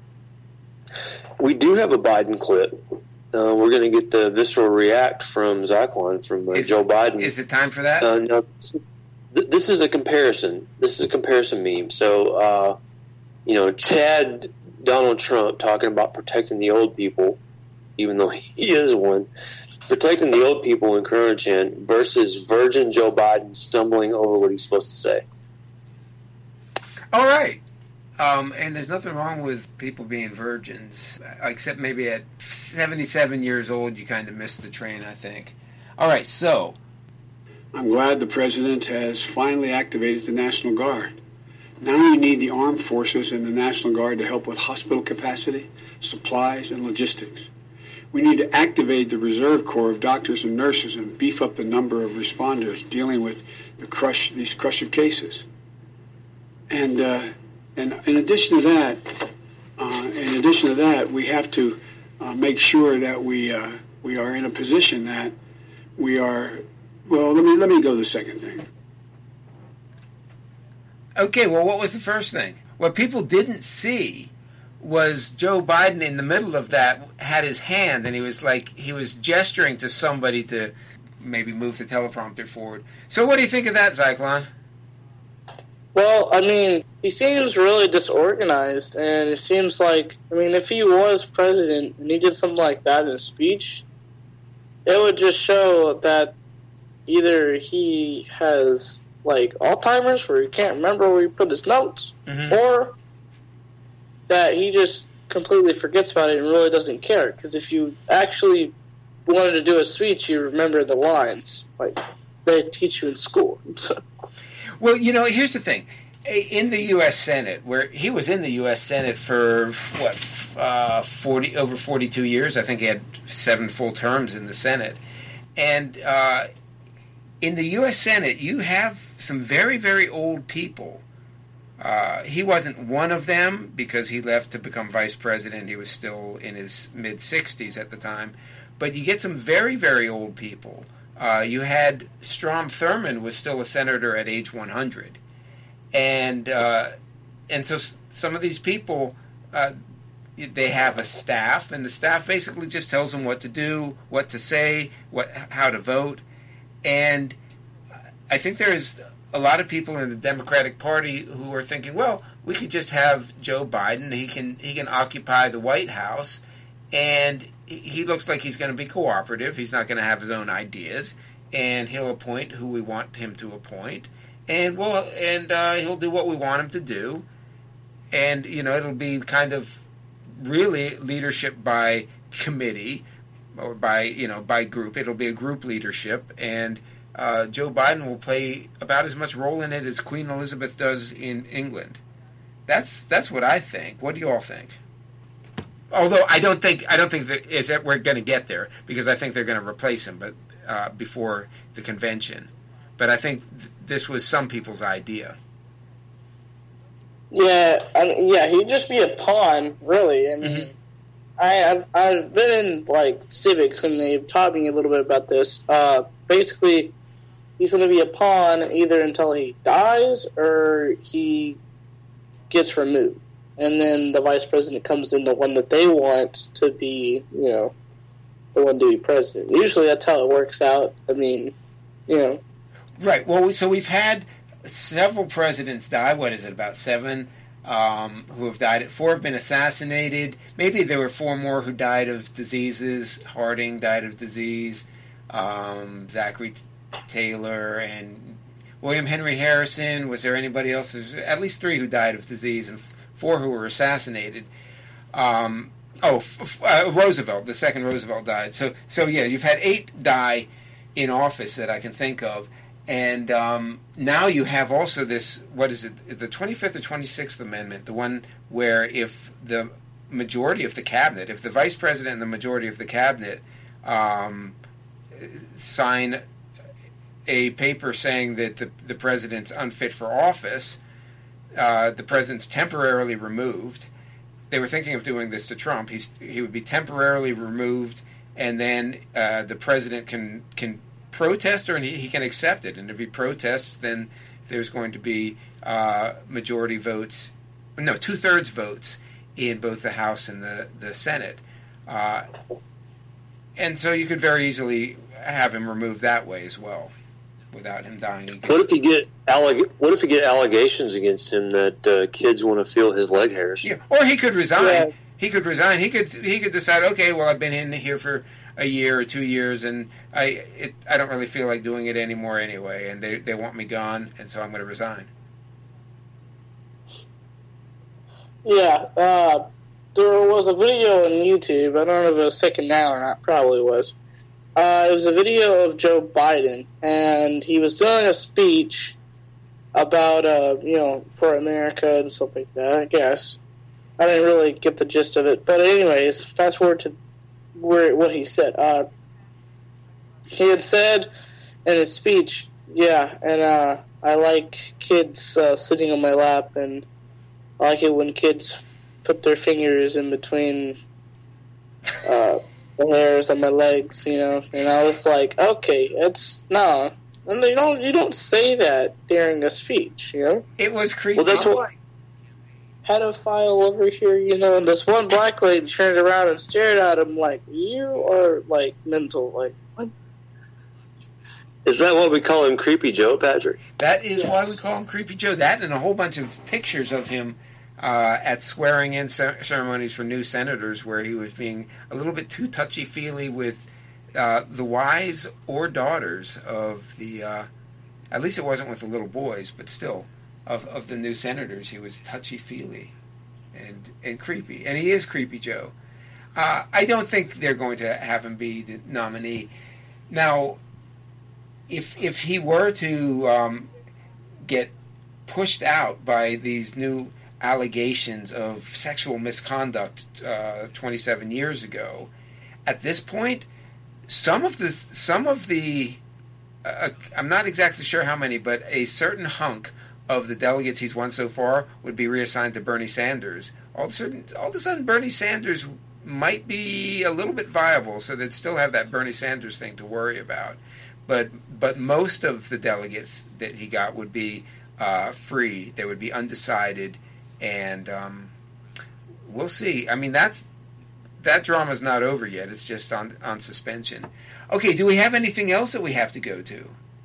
We do have a Biden clip. Uh, we're going to get the visceral react from Zyklon from uh, is Joe it, Biden. Is it time for that? Uh, no, th- this is a comparison. This is a comparison meme. So, uh, you know, Chad Donald Trump talking about protecting the old people, even though he is one, protecting the old people in Corona Chan versus Virgin Joe Biden stumbling over what he's supposed to say. All right. Um, and there's nothing wrong with people being virgins, except maybe at seventy-seven years old, you kind of missed the train, I think. All right, so. I'm glad the president has finally activated the National Guard. Now you need the armed forces and the National Guard to help with hospital capacity, supplies, and logistics. We need to activate the Reserve Corps of doctors and nurses and beef up the number of responders dealing with the crush, these crush of cases. And uh, and in addition to that, uh, in addition to that, we have to uh, make sure that we uh, we are in a position that we are. Well, let me let me go to the second thing. Okay, well, what was the first thing? What people didn't see was Joe Biden in the middle of that had his hand, and he was like, he was gesturing to somebody to maybe move the teleprompter forward. So what do you think of that, Zyklon? Well, I mean, he seems really disorganized, and it seems like, I mean, if he was president and he did something like that in a speech, it would just show that either he has, like, Alzheimer's, where he can't remember where he put his notes, mm-hmm. or that he just completely forgets about it and really doesn't care. Because if you actually wanted to do a speech, you remember the lines, like they teach you in school. Well, you know, here's the thing. In the U S Senate, where he was in the U S Senate for, what, uh, forty over forty-two years. I think he had seven full terms in the Senate. And uh, in the U S Senate, you have some very, very old people. Uh, he wasn't one of them because he left to become vice president. He was still in his mid-sixties at the time. But you get some very, very old people. Uh, you had Strom Thurmond was still a senator at age one hundred. And uh, and so some of these people, uh, they have a staff, and the staff basically just tells them what to do, what to say, what how to vote. And I think there's a lot of people in the Democratic Party who are thinking, well, we could just have Joe Biden. He can he can occupy the White House, and he looks like he's going to be cooperative. He's not going to have his own ideas, and he'll appoint who we want him to appoint, and we'll and uh, he'll do what we want him to do, and you know it'll be kind of really leadership by committee or by you know by group. It'll be a group leadership, and uh, Joe Biden will play about as much role in it as Queen Elizabeth does in England. That's that's what I think. What do you all think? Although I don't think I don't think that it's that we're going to get there, because I think they're going to replace him, but uh, before the convention. But I think th- this was some people's idea. Yeah, I mean, yeah, he'd just be a pawn, really. I mean, mm-hmm. I, I've I've been in like civics, and they've taught me a little bit about this. Uh, basically, he's going to be a pawn either until he dies or he gets removed. And then the vice president comes in, the one that they want to be, you know, the one to be president. Usually that's how it works out. I mean, you know. Right. Well, we, so we've had several presidents die. What is it, about seven um, who have died? Four have been assassinated. Maybe there were four more who died of diseases. Harding died of disease. Um, Zachary Taylor and William Henry Harrison. Was there anybody else? There's at least three who died of disease and four who were assassinated. Um, oh, f- f- uh, Roosevelt, the second Roosevelt died. So, so yeah, you've had eight die in office that I can think of. And um, now you have also this, what is it, the twenty-fifth or twenty-sixth Amendment, the one where if the majority of the cabinet, if the vice president and the majority of the cabinet um, sign a paper saying that the, the president's unfit for office. Uh, the president's temporarily removed. They were thinking of doing this to Trump. He's, he would be temporarily removed, and then uh, the president can can protest, or he, he can accept it. And if he protests, then there's going to be uh, majority votes, no, two-thirds votes in both the House and the, the Senate. Uh, and so you could very easily have him removed that way as well, without him dying again. What if you get alleg- What if you get allegations against him that uh, kids want to feel his leg hairs? Yeah, or he could resign. Yeah. He could resign. He could he could decide. Okay, well, I've been in here for a year or two years, and I it, I don't really feel like doing it anymore anyway, and they they want me gone, and so I'm going to resign. Yeah, uh, there was a video on YouTube. I don't know if it was taken now or not. Probably was. Uh, it was a video of Joe Biden, and he was doing a speech about, uh, you know, for America and stuff like that, I guess. I didn't really get the gist of it. But anyways, fast forward to where what he said. Uh, he had said in his speech, yeah, and uh, I like kids uh, sitting on my lap, and I like it when kids put their fingers in between uh, the hairs on my legs, you know. And I was like, okay, it's no, and you don't you don't say that during a speech, you know. It was creepy. Well, that's what. Pedophile over here, you know, and this one black lady turned around and stared at him like, you are, like, mental. Like, what? Is that what we call him, Creepy Joe, Patrick? That is Yes. why we call him Creepy Joe. That and a whole bunch of pictures of him uh, at swearing-in cer- ceremonies for new senators where he was being a little bit too touchy-feely with uh, the wives or daughters of the, uh, at least it wasn't with the little boys, but still, of, of the new senators. He was touchy-feely and, and creepy. And he is Creepy Joe. Uh, I don't think they're going to have him be the nominee. Now, if if he were to um, get pushed out by these new allegations of sexual misconduct uh, twenty-seven years ago, at this point, some of the some of the uh, I'm not exactly sure how many, but a certain hunk of the delegates he's won so far would be reassigned to Bernie Sanders. All of a sudden, all of a sudden, Bernie Sanders might be a little bit viable, so they'd still have that Bernie Sanders thing to worry about. But but most of the delegates that he got would be uh, free. They would be undecided, and um, we'll see. I mean, that's that drama's not over yet. It's just on on suspension. Okay, do we have anything else that we have to go to?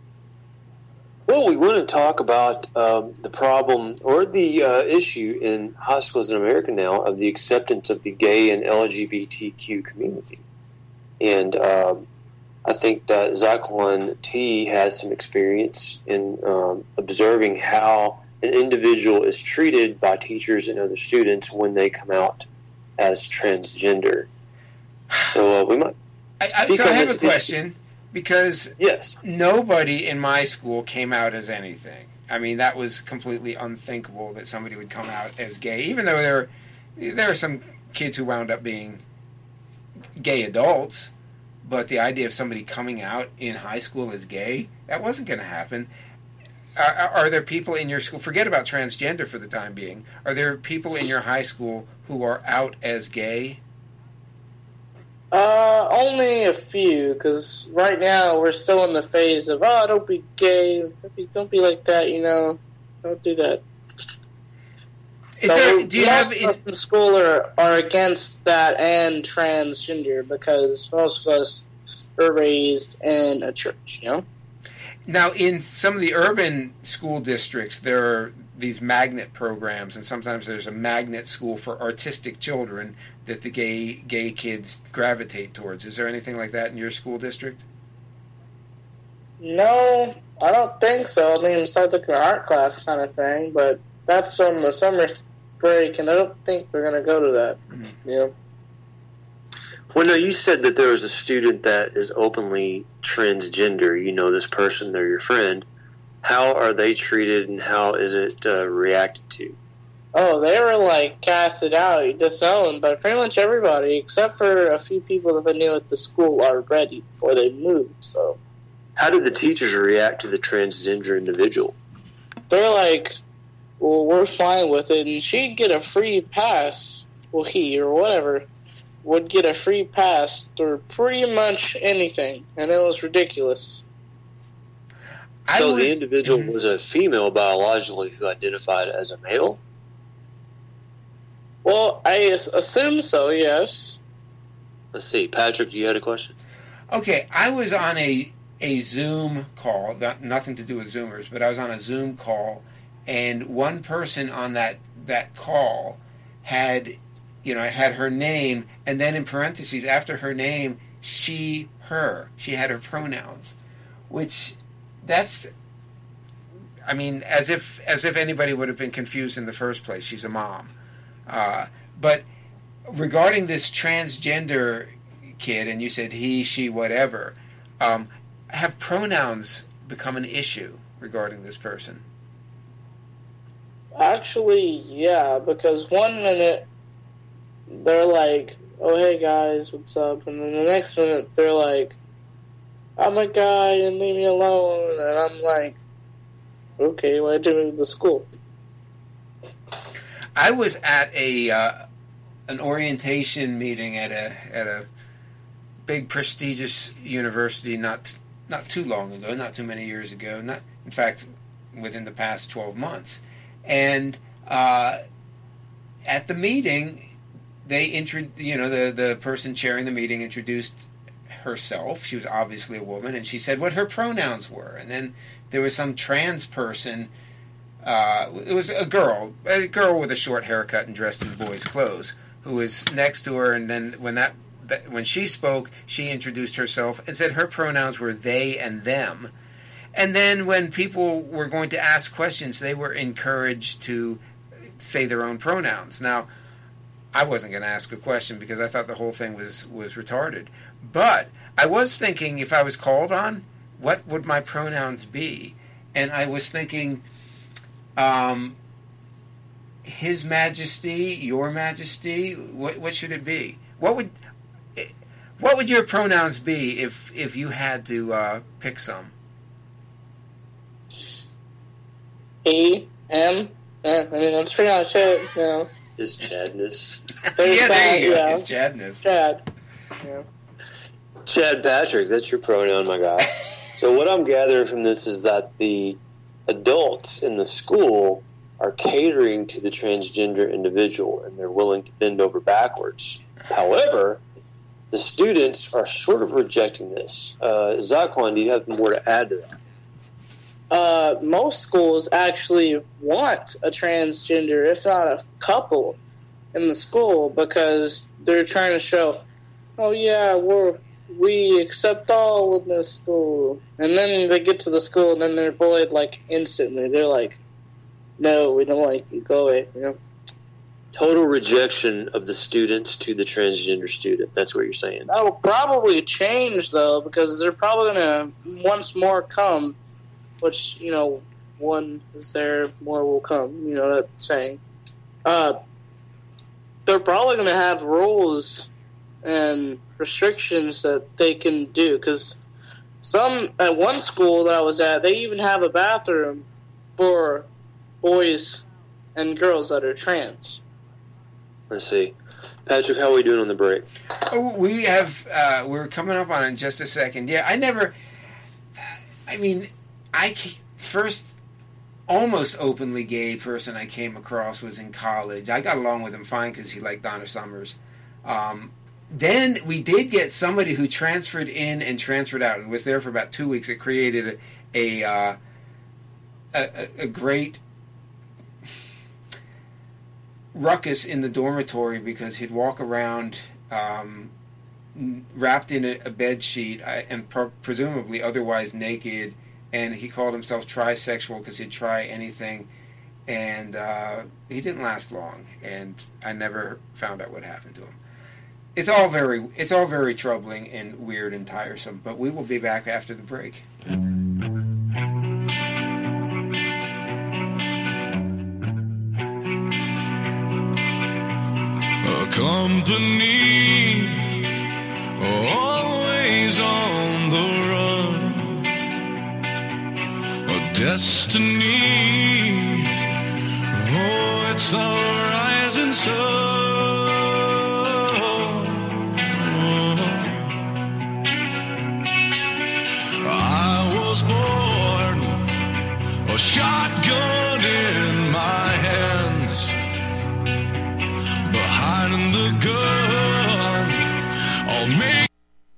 Well, we want to talk about um, the problem or the uh, issue in high schools in America now of the acceptance of the gay and L G B T Q community. And um, I think that Zyklon T has some experience in um, observing how an individual is treated by teachers and other students when they come out as transgender. So uh, we might. I, I, so I have a question. Because yes. nobody in my school came out as anything. I mean, that was completely unthinkable that somebody would come out as gay, even though there, there are some kids who wound up being gay adults. But the idea of somebody coming out in high school as gay, that wasn't going to happen. Are, are there people in your school, forget about transgender for the time being, are there people in your high school who are out as gay? Uh, only a few, because right now we're still in the phase of, oh, don't be gay, don't be, don't be like that, you know, don't do that. Is so there, do you have in, in school are, are against that and transgender because most of us are raised in a church, you know? Now, in some of the urban school districts, there are these magnet programs, and sometimes there's a magnet school for artistic children that the gay gay kids gravitate towards. Is there anything like that in your school district? No, I don't think so. I mean, it sounds like an art class kind of thing, but that's on the summer break, and I don't think we're going to go to that. Mm-hmm. Yeah. Well, no, you said that there was a student that is openly transgender. You know this person, they're your friend. How are they treated, and how is it uh, reacted to? Oh, they were, like, casted out, disowned by pretty much everybody, except for a few people that they knew at the school already before they moved, so. How did the teachers react to the transgender individual? They're like, well, we're fine with it, and she'd get a free pass, well, he, or whatever, would get a free pass through pretty much anything, and it was ridiculous. So would, the individual was a female biologically who identified as a male? Well, I assume so, yes. Let's see. Patrick, you had a question? Okay, I was on a, a Zoom call, not, nothing to do with Zoomers, but I was on a Zoom call, and one person on that, that call had, you know, had her name, and then in parentheses, after her name, she, her. She had her pronouns, which, that's, I mean, as if as if anybody would have been confused in the first place. She's a mom. Uh, but regarding this transgender kid, and you said he, she, whatever, um, have pronouns become an issue regarding this person? Actually, yeah, because one minute they're like, oh, hey guys, what's up? And then the next minute they're like, I'm a guy and leave me alone. And I'm like, okay, why'd you move to school? I was at a uh, an orientation meeting at a at a big prestigious university not not too long ago, not too many years ago. Not in fact, within the past twelve months. And uh, at the meeting, they intro you know the the person chairing the meeting introduced herself. She was obviously a woman, and she said what her pronouns were. And then there was some trans person. Uh, it was a girl, a girl with a short haircut and dressed in boys' clothes, who was next to her. And then when that, that when she spoke, she introduced herself and said her pronouns were they and them. And then when people were going to ask questions, they were encouraged to say their own pronouns. Now, I wasn't going to ask a question because I thought the whole thing was was retarded. But I was thinking, if I was called on, what would my pronouns be? And I was thinking, Um, His Majesty, Your Majesty, what, what should it be? What would what would your pronouns be if if you had to uh, pick some? He, him, eh, I mean, that's pretty much it, you know. His Chadness. Yeah, there you go, yeah. His Chadness. Chad. Yeah. Chad Patrick, that's your pronoun, my guy. So what I'm gathering from this is that the adults in the school are catering to the transgender individual, and they're willing to bend over backwards. However, the students are sort of rejecting this. Uh, Zakwan, do you have more to add to that? Uh, most schools actually want a transgender, if not a couple, in the school because they're trying to show, oh yeah, we're we accept all in this school. And then they get to the school and then they're bullied like instantly. They're like, no, we don't like you. Go away. You know? Total rejection of the students to the transgender student. That's what you're saying. That will probably change though, because they're probably going to once more come, which, you know, one is there, more will come. You know that saying. Uh, they're probably going to have rules and restrictions that they can do, because some at one school that I was at, they even have a bathroom for boys and girls that are trans. Let's see, Patrick, how are we doing on the break? Oh, we have uh, we're coming up on it in just a second. Yeah, I never. I mean, I first almost openly gay person I came across was in college. I got along with him fine because he liked Donna Summers. Um, Then we did get somebody who transferred in and transferred out. It was there for about two weeks. It created a a, uh, a, a great ruckus in the dormitory because he'd walk around um, wrapped in a, a bed sheet and pro- presumably otherwise naked, and he called himself trisexual because he'd try anything. And uh, he didn't last long, and I never found out what happened to him. It's all very, it's all very troubling and weird and tiresome, but we will be back after the break. company, always on the run, a destiny, oh, it's the rising sun. I was born, a shotgun in my hands, behind the gun, I'll make.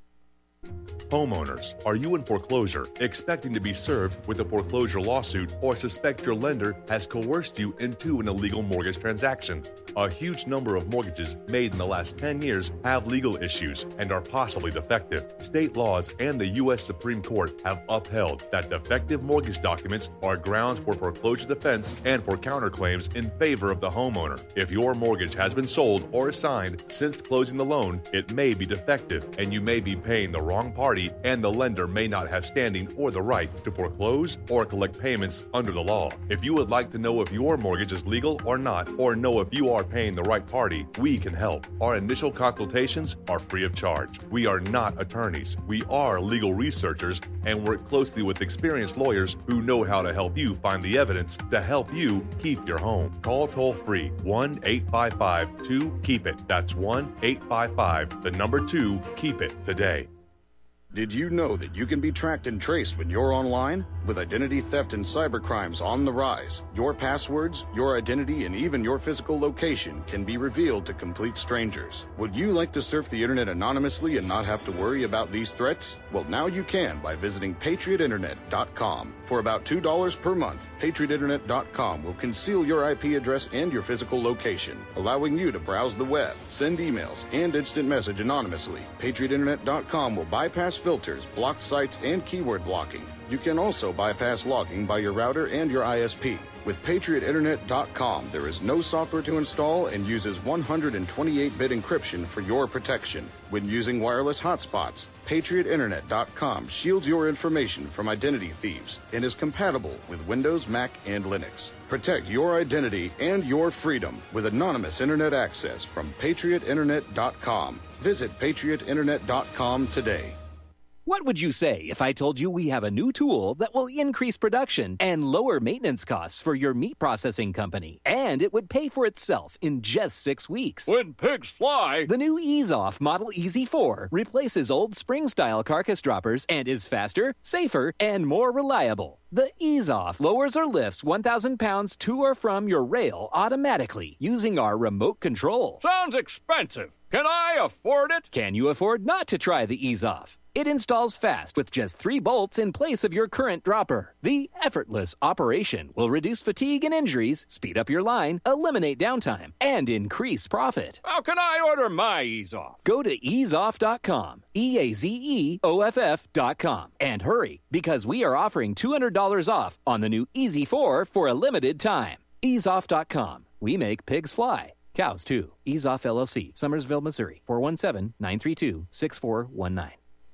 Homeowners, are you in foreclosure, expecting to be served with a foreclosure lawsuit, or suspect your lender has coerced you into an illegal mortgage transaction? A huge number of mortgages made in the last ten years have legal issues and are possibly defective. State laws and the U S Supreme Court have upheld that defective mortgage documents are grounds for foreclosure defense and for counterclaims in favor of the homeowner. If your mortgage has been sold or assigned since closing the loan, it may be defective and you may be paying the wrong party, and the lender may not have standing or the right to foreclose or collect payments under the law. If you would like to know if your mortgage is legal or not, or know if you are paying the right party, we can help. Our initial consultations are free of charge. We are not attorneys. We are legal researchers and work closely with experienced lawyers who know how to help you find the evidence to help you keep your home. Call toll free one eight five five two keep it. That's one eight five five, the number two, keep it today. Did you know that you can be tracked and traced when you're online? With identity theft and cybercrimes on the rise, your passwords, your identity, and even your physical location can be revealed to complete strangers. Would you like to surf the internet anonymously and not have to worry about these threats? Well, now you can by visiting patriot internet dot com. For about two dollars per month, patriot internet dot com will conceal your I P address and your physical location, allowing you to browse the web, send emails, and instant message anonymously. patriot internet dot com will bypass filters, block sites, and keyword blocking. You can also bypass logging by your router and your I S P. With patriot internet dot com, there is no software to install and uses one hundred twenty-eight bit encryption for your protection. When using wireless hotspots, patriot internet dot com shields your information from identity thieves and is compatible with Windows, Mac, and Linux. Protect your identity and your freedom with anonymous internet access from patriot internet dot com. Visit patriot internet dot com today. What would you say if I told you we have a new tool that will increase production and lower maintenance costs for your meat processing company, and it would pay for itself in just six weeks? When pigs fly! The new Ease Off Model E Z four replaces old spring-style carcass droppers and is faster, safer, and more reliable. The Ease Off lowers or lifts one thousand pounds to or from your rail automatically using our remote control. Sounds expensive. Can I afford it? Can you afford not to try the Ease Off? It installs fast with just three bolts in place of your current dropper. The effortless operation will reduce fatigue and injuries, speed up your line, eliminate downtime, and increase profit. How can I order my Ease Off? Go to ease off dot com, E A Z E O F F dot com, and hurry, because we are offering two hundred dollars off on the new E Z four for a limited time. ease off dot com. We make pigs fly. Cows, too. Ease Off L L C, Summersville, Missouri, four one seven, nine three two, six four one nine.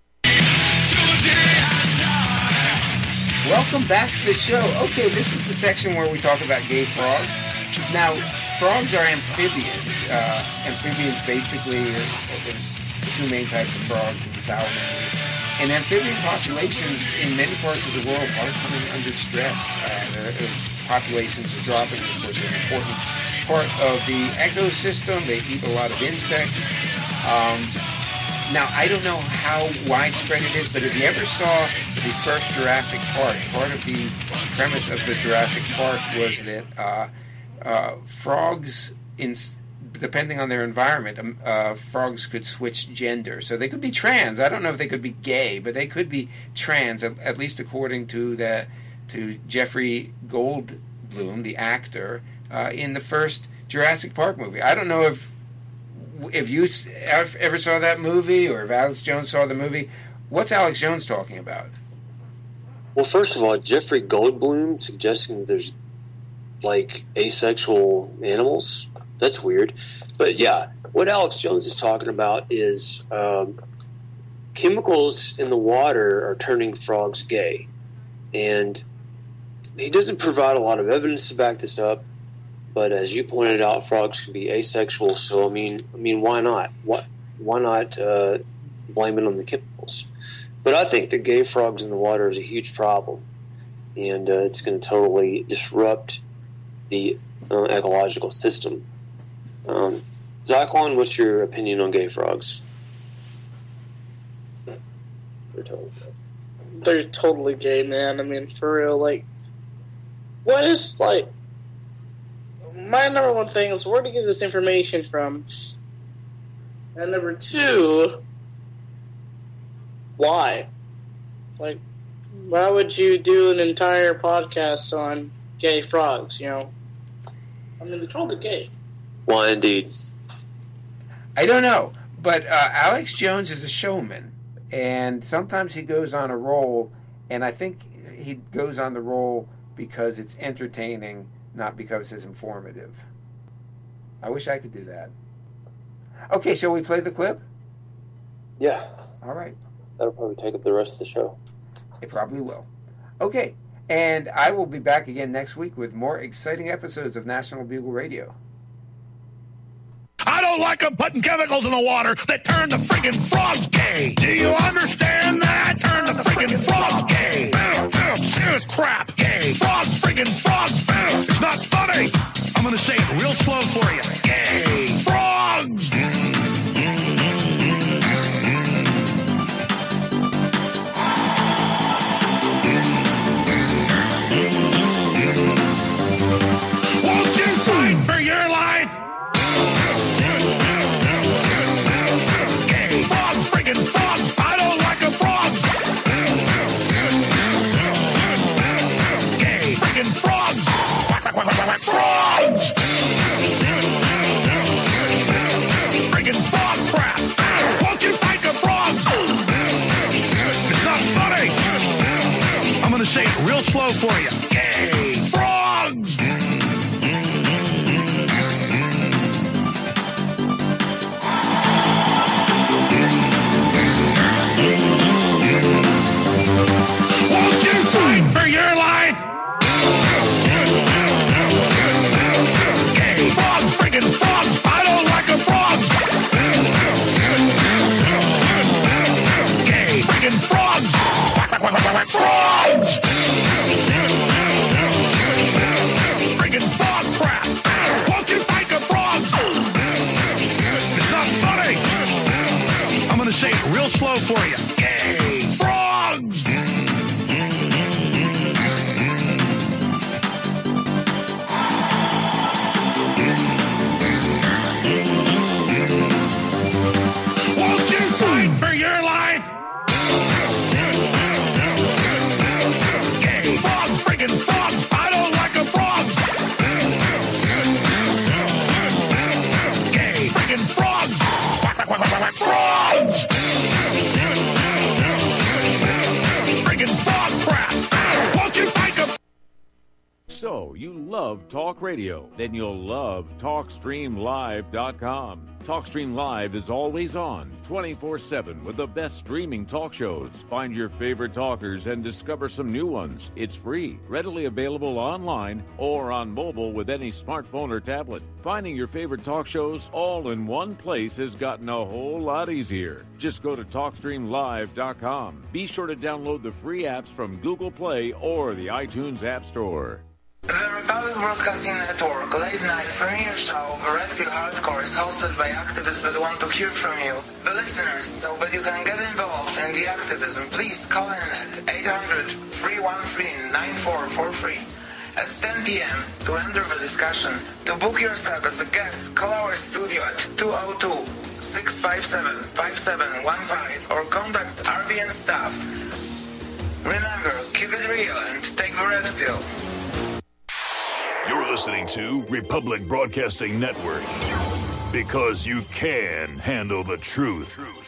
Welcome back to the show. Okay, this is the section where we talk about gay frogs. Now, frogs are amphibians. Uh, amphibians basically, are, there's two main types of frogs in the salamanders. And amphibian populations in many parts of the world are coming under stress. Uh, their, their populations are dropping because they're an important part of the ecosystem. They eat a lot of insects. Um, Now, I don't know how widespread it is, but if you ever saw the first Jurassic Park, part of the premise of the Jurassic Park was that uh, uh, frogs, in, depending on their environment, um, uh, frogs could switch gender. So they could be trans. I don't know if they could be gay, but they could be trans, at, at least according to the to Jeffrey Goldblum, the actor, uh, in the first Jurassic Park movie. I don't know if If you ever saw that movie, or if Alex Jones saw the movie, what's Alex Jones talking about? Well, first of all, Jeffrey Goldblum suggesting that there's, like, asexual animals. That's weird. But, yeah, what Alex Jones is talking about is um, chemicals in the water are turning frogs gay. And he doesn't provide a lot of evidence to back this up. But as you pointed out, frogs can be asexual. So I mean, I mean, why not? What? Why not uh, blame it on the chemicals? But I think that gay frogs in the water is a huge problem, and uh, it's going to totally disrupt the uh, ecological system. Um, Zyklon, what's your opinion on gay frogs? They're totally gay. They're totally gay, man. I mean, for real, like, what is, like, my number one thing is where to get this information from, and number two, why? Like, why would you do an entire podcast on gay frogs, you know? I mean, they're totally gay. Why, indeed? I don't know, but uh, Alex Jones is a showman, and sometimes he goes on a roll, and I think he goes on the roll because it's entertaining, not because it's informative. I wish I could do that. Okay, shall we play the clip? Yeah. All right. That'll probably take up the rest of the show. It probably will. Okay, and I will be back again next week with more exciting episodes of National Bugle Radio. I don't like them putting chemicals in the water that turn the friggin' frogs gay. Do you understand that? Turn the friggin' frogs gay. Serious crap. Gay. Frogs, friggin' frogs. It's not funny. I'm gonna say it real slow for you. Gay. Frogs. Won't you fight for your life? Frogs, friggin' frogs! I don't like a frog! Gay, friggin' frogs! Frogs! Friggin' frog crap! Won't you fight the frogs? It's not funny! I'm gonna say it real slow for you. Gay, frogs! Won't you fight for your life? Gay frogs, friggin' frogs! I don't like a frog! Gay friggin' frogs! Frogs! Friggin' frog crap! Won't you fight the frogs? It's not funny! I'm gonna say it real slow for you. Gay frogs! Won't you fight for your life? Gay frogs, friggin' frogs! I don't like a frog! Gay friggin' frogs! Frogs! Friggin' frog crap! Won't you fight the... So, you love talk radio? Then you'll love talk stream live dot com. TalkStream Live is always on, twenty-four seven, with the best streaming talk shows. Find your favorite talkers and discover some new ones. It's free, readily available online or on mobile with any smartphone or tablet. Finding your favorite talk shows all in one place has gotten a whole lot easier. Just go to talk stream live dot com. Be sure to download the free apps from Google Play or the iTunes App Store. The Republic Broadcasting Network late night premiere show The Red Pill Hardcore is hosted by activists that want to hear from you, the listeners. So that you can get involved in the activism, please call in at eight hundred, three one three, nine four four three at ten p.m. to enter the discussion. To book yourself as a guest, call our studio at two oh two, six five seven, five seven one five or contact R B N staff. Remember, keep it real and take the red pill. You're listening to Republic Broadcasting Network, because you can handle the truth.